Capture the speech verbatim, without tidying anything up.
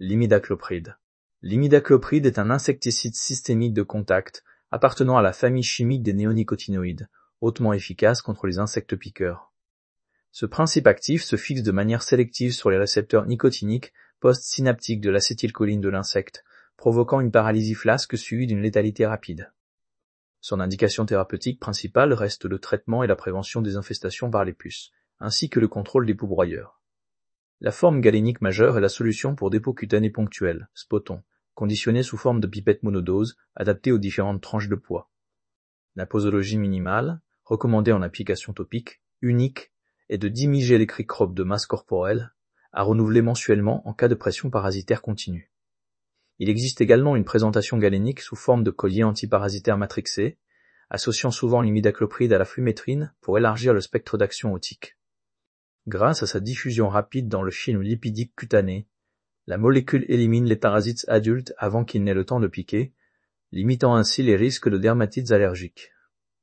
L'imidaclopride. L'imidaclopride est un insecticide systémique de contact appartenant à la famille chimique des néonicotinoïdes, hautement efficace contre les insectes piqueurs. Ce principe actif se fixe de manière sélective sur les récepteurs nicotiniques post-synaptiques de l'acétylcholine de l'insecte, provoquant une paralysie flasque suivie d'une létalité rapide. Son indication thérapeutique principale reste le traitement et la prévention des infestations par les puces, ainsi que le contrôle des pourvoyeurs. La forme galénique majeure est la solution pour dépôts cutanés ponctuels, spotons, conditionnés sous forme de pipettes monodoses, adaptées aux différentes tranches de poids. La posologie minimale, recommandée en application topique, unique, est de dix milligélécricrop de masse corporelle, à renouveler mensuellement en cas de pression parasitaire continue. Il existe également une présentation galénique sous forme de collier antiparasitaire matrixé, associant souvent l'imidaclopride à la flumétrine pour élargir le spectre d'action otique. Grâce à sa diffusion rapide dans le film lipidique cutané, la molécule élimine les parasites adultes avant qu'ils n'aient le temps de piquer, limitant ainsi les risques de dermatites allergiques.